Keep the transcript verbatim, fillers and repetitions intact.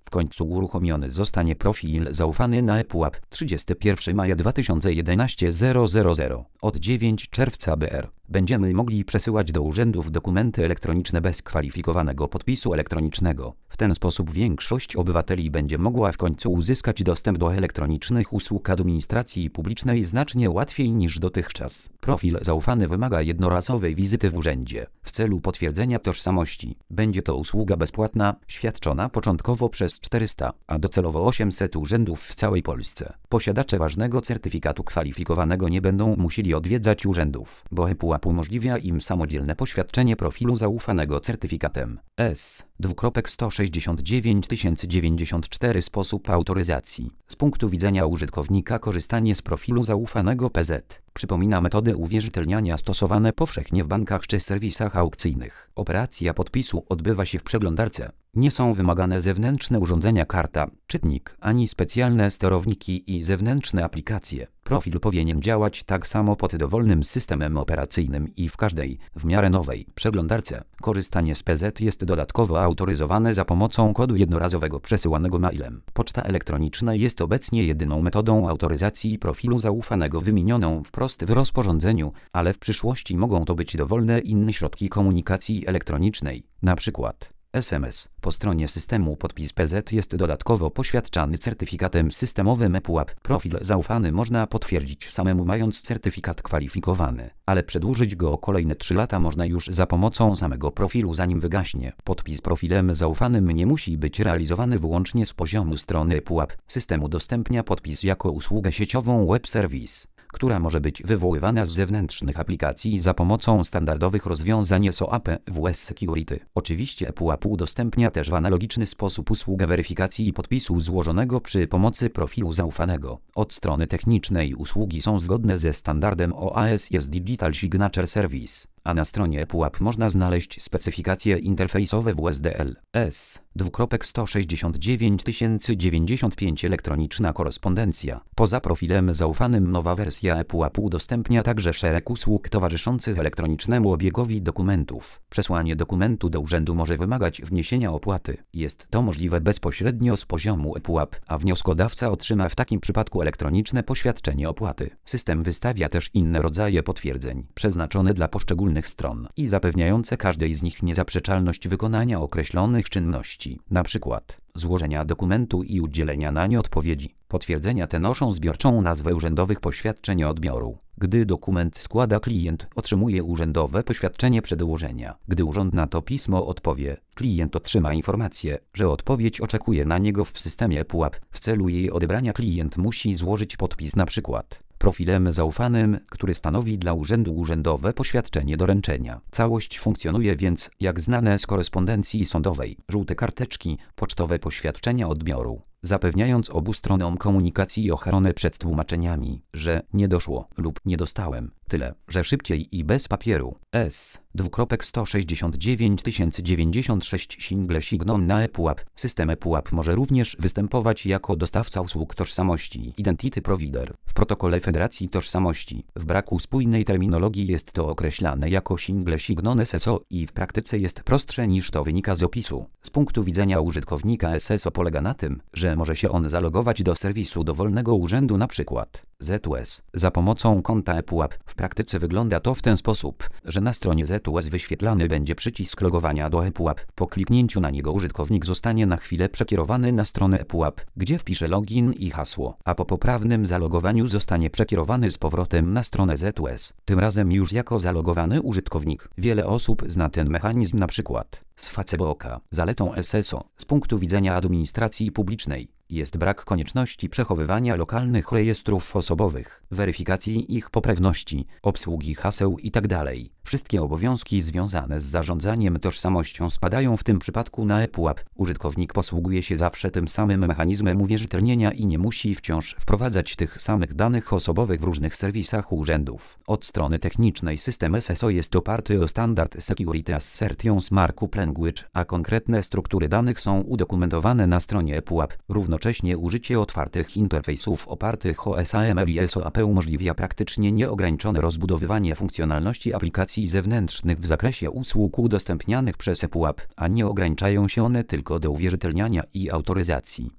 W końcu uruchomiony zostanie profil zaufany na ePUAP trzydziestego pierwszego maja dwa tysiące jedenastego zero zero zero. Od dziewiątego czerwca B R będziemy mogli przesyłać do urzędów dokumenty elektroniczne bez kwalifikowanego podpisu elektronicznego. W ten sposób większość obywateli będzie mogła w końcu uzyskać dostęp do elektronicznych usług administracji publicznej znacznie łatwiej niż dotychczas. Profil zaufany wymaga jednorazowej wizyty w urzędzie w celu potwierdzenia tożsamości. Będzie to usługa bezpłatna, świadczona początkowo przez czterysta, a docelowo osiemset urzędów w całej Polsce. Posiadacze ważnego certyfikatu kwalifikowanego nie będą musieli odwiedzać urzędów, bo ePUAP umożliwia im samodzielne poświadczenie profilu zaufanego certyfikatem S sto sześćdziesiąt dziewięć tysięcy dziewięćdziesiąt cztery. Sposób autoryzacji. Z punktu widzenia użytkownika korzystanie z profilu zaufanego P Z przypomina metody uwierzytelniania stosowane powszechnie w bankach czy serwisach aukcyjnych. Operacja podpisu odbywa się w przeglądarce. Nie są wymagane zewnętrzne urządzenia karta, czytnik, ani specjalne sterowniki i zewnętrzne aplikacje. Profil powinien działać tak samo pod dowolnym systemem operacyjnym i w każdej, w miarę nowej, przeglądarce. Korzystanie z P Z jest dodatkowo autoryzowane za pomocą kodu jednorazowego przesyłanego mailem. Poczta elektroniczna jest obecnie jedyną metodą autoryzacji profilu zaufanego wymienioną wprost w rozporządzeniu, ale w przyszłości mogą to być dowolne inne środki komunikacji elektronicznej, na przykład S M S. Po stronie systemu podpis P Z jest dodatkowo poświadczany certyfikatem systemowym ePUAP. Profil zaufany można potwierdzić samemu mając certyfikat kwalifikowany, ale przedłużyć go o kolejne trzy lata można już za pomocą samego profilu zanim wygaśnie. Podpis profilem zaufanym nie musi być realizowany wyłącznie z poziomu strony ePUAP. System udostępnia podpis jako usługę sieciową web service, która może być wywoływana z zewnętrznych aplikacji za pomocą standardowych rozwiązań S O A P W S Security. Oczywiście ePUAP udostępnia też w analogiczny sposób usługę weryfikacji podpisu złożonego przy pomocy profilu zaufanego. Od strony technicznej usługi są zgodne ze standardem O A S jest Digital Signature Service, a na stronie ePUAP można znaleźć specyfikacje interfejsowe W S D L S sto sześćdziesiąt dziewięć tysięcy dziewięćdziesiąt pięć. Elektroniczna korespondencja. Poza profilem zaufanym nowa wersja ePUAP udostępnia także szereg usług towarzyszących elektronicznemu obiegowi dokumentów. Przesłanie dokumentu do urzędu może wymagać wniesienia opłaty. Jest to możliwe bezpośrednio z poziomu ePUAP, a wnioskodawca otrzyma w takim przypadku elektroniczne poświadczenie opłaty. System wystawia też inne rodzaje potwierdzeń, przeznaczone dla poszczególnych stron i zapewniające każdej z nich niezaprzeczalność wykonania określonych czynności, na przykład złożenia dokumentu i udzielenia na nie odpowiedzi. Potwierdzenia te noszą zbiorczą nazwę urzędowych poświadczeń odbioru. Gdy dokument składa klient, otrzymuje urzędowe poświadczenie przedłożenia. Gdy urząd na to pismo odpowie, klient otrzyma informację, że odpowiedź oczekuje na niego w systemie ePUAP. W celu jej odebrania klient musi złożyć podpis na przykład profilem zaufanym, który stanowi dla urzędu urzędowe poświadczenie doręczenia. Całość funkcjonuje więc, jak znane z korespondencji sądowej, żółte karteczki, pocztowe poświadczenia odbioru, zapewniając obu stronom komunikacji ochronę przed tłumaczeniami, że nie doszło lub nie dostałem. Tyle, że szybciej i bez papieru. S sto sześćdziesiąt dziewięć tysięcy dziewięćdziesiąt sześć Single Sign-On na ePUAP. System ePUAP może również występować jako dostawca usług tożsamości Identity Provider w protokole Federacji Tożsamości. W braku spójnej terminologii jest to określane jako Single Sign-On S S O i w praktyce jest prostsze niż to wynika z opisu. Z punktu widzenia użytkownika S S O polega na tym, że może się on zalogować do serwisu dowolnego urzędu, na przykład Z U S, za pomocą konta ePUAP. W praktyce wygląda to w ten sposób, że na stronie Z U S wyświetlany będzie przycisk logowania do ePUAP. Po kliknięciu na niego użytkownik zostanie na chwilę przekierowany na stronę ePUAP, gdzie wpisze login i hasło, a po poprawnym zalogowaniu zostanie przekierowany z powrotem na stronę Z U S, tym razem już jako zalogowany użytkownik. Wiele osób zna ten mechanizm, na przykład z Facebooka. Zaletą S S O z punktu widzenia administracji publicznej jest brak konieczności przechowywania lokalnych rejestrów osobowych, weryfikacji ich poprawności, obsługi haseł itd. Wszystkie obowiązki związane z zarządzaniem tożsamością spadają w tym przypadku na ePUAP. Użytkownik posługuje się zawsze tym samym mechanizmem uwierzytelnienia i nie musi wciąż wprowadzać tych samych danych osobowych w różnych serwisach urzędów. Od strony technicznej system S S O jest oparty o standard Security Assertions Markup Language, a konkretne struktury danych są udokumentowane na stronie ePUAP. Równolegle Jednocześnie użycie otwartych interfejsów opartych o S A M L i S O A P umożliwia praktycznie nieograniczone rozbudowywanie funkcjonalności aplikacji zewnętrznych w zakresie usług udostępnianych przez ePUAP, a nie ograniczają się one tylko do uwierzytelniania i autoryzacji.